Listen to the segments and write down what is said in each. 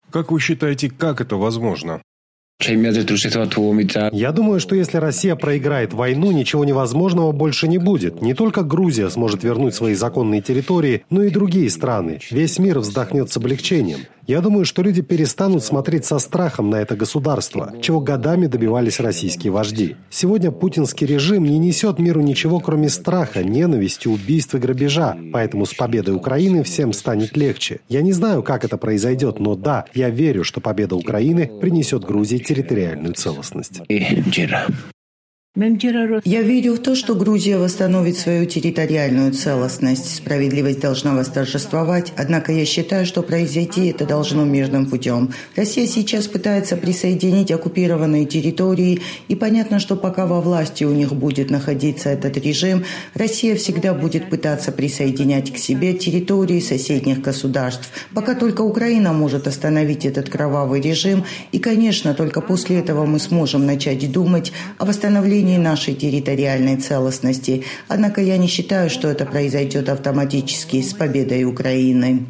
Как вы считаете, как это возможно? Я думаю, что если Россия проиграет войну, ничего невозможного больше не будет. Не только Грузия сможет вернуть свои законные территории, но и другие страны. Весь мир вздохнет с облегчением. Я думаю, что люди перестанут смотреть со страхом на это государство, чего годами добивались российские вожди. Сегодня путинский режим не несет миру ничего, кроме страха, ненависти, убийств и грабежа. Поэтому с победой Украины всем станет легче. Я не знаю, как это произойдет, но да, я верю, что победа Украины принесет Грузии территориальную целостность. Я верю в то, что Грузия восстановит свою территориальную целостность. Справедливость должна восторжествовать, однако я считаю, что произойти это должно мирным путем. Россия сейчас пытается присоединить оккупированные территории, и понятно, что пока во власти у них будет находиться этот режим, Россия всегда будет пытаться присоединять к себе территории соседних государств. Пока только Украина может остановить этот кровавый режим, и, конечно, только после этого мы сможем начать думать о восстановлении нашей территориальной целостности. Однако я не считаю, что это произойдет автоматически с победой Украины.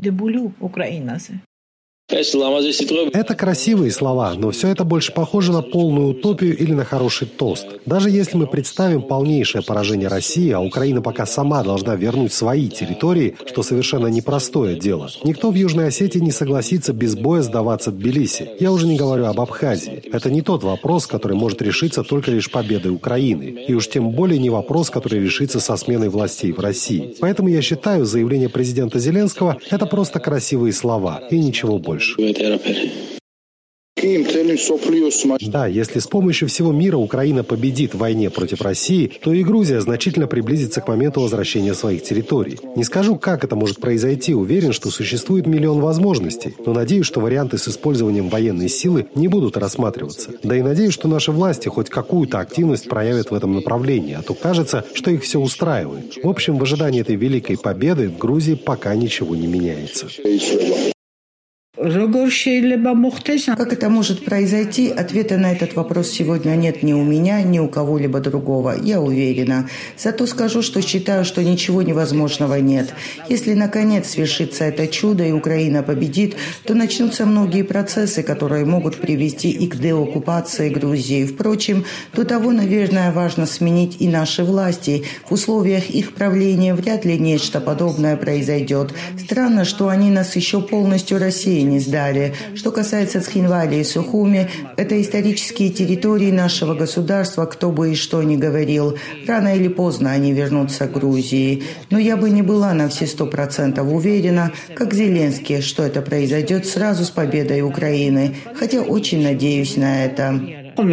Это красивые слова, но все это больше похоже на полную утопию или на хороший тост. Даже если мы представим полнейшее поражение России, а Украина пока сама должна вернуть свои территории, что совершенно непростое дело, никто в Южной Осетии не согласится без боя сдаваться Тбилиси. Я уже не говорю об Абхазии. Это не тот вопрос, который может решиться только лишь победой Украины. И уж тем более не вопрос, который решится со сменой властей в России. Поэтому я считаю, заявление президента Зеленского – это просто красивые слова и ничего больше. Да, если с помощью всего мира Украина победит в войне против России, то и Грузия значительно приблизится к моменту возвращения своих территорий. Не скажу, как это может произойти, уверен, что существует миллион возможностей, но надеюсь, что варианты с использованием военной силы не будут рассматриваться. Да и надеюсь, что наши власти хоть какую-то активность проявят в этом направлении, а то кажется, что их все устраивает. В общем, в ожидании этой великой победы в Грузии пока ничего не меняется. Как это может произойти? Ответа на этот вопрос сегодня нет ни у меня, ни у кого-либо другого. Я уверена. Зато скажу, что считаю, что ничего невозможного нет. Если, наконец, свершится это чудо и Украина победит, то начнутся многие процессы, которые могут привести и к деоккупации Грузии. Впрочем, до того, наверное, важно сменить и наши власти. В условиях их правления вряд ли нечто подобное произойдет. Странно, что они нас еще полностью России не сдали. Что касается Цхинвали и Сухуми, это исторические территории нашего государства, кто бы и что ни говорил. Рано или поздно они вернутся к Грузии. Но я бы не была на все 100% уверена, как Зеленский, что это произойдет сразу с победой Украины. Хотя очень надеюсь на это.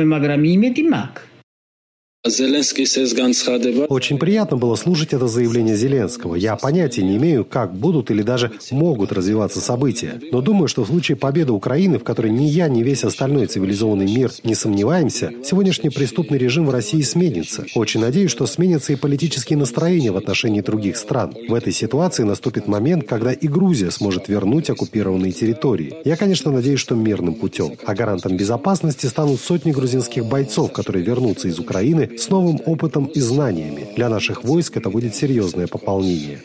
Очень приятно было слушать это заявление Зеленского. Я понятия не имею, как будут или даже могут развиваться события. Но думаю, что в случае победы Украины, в которой ни я, ни весь остальной цивилизованный мир не сомневаемся, сегодняшний преступный режим в России сменится. Очень надеюсь, что сменятся и политические настроения в отношении других стран. В этой ситуации наступит момент, когда и Грузия сможет вернуть оккупированные территории. Я, конечно, надеюсь, что мирным путем. А гарантом безопасности станут сотни грузинских бойцов, которые вернутся из Украины с новым опытом и знаниями. Для наших войск это будет серьезное пополнение.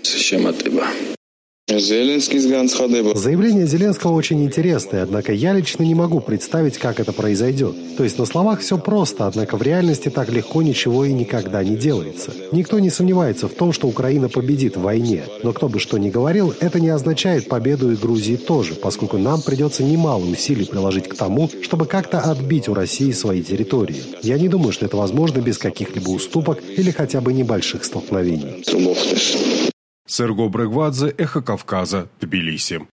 Заявление Зеленского очень интересное, однако я лично не могу представить, как это произойдет. То есть на словах все просто, однако в реальности так легко ничего и никогда не делается. Никто не сомневается в том, что Украина победит в войне. Но кто бы что ни говорил, это не означает победу и Грузии тоже, поскольку нам придется немало усилий приложить к тому, чтобы как-то отбить у России свои территории. Я не думаю, что это возможно без каких-либо уступок или хотя бы небольших столкновений. Серго Брегвадзе, Эхо Кавказа, Тбилиси.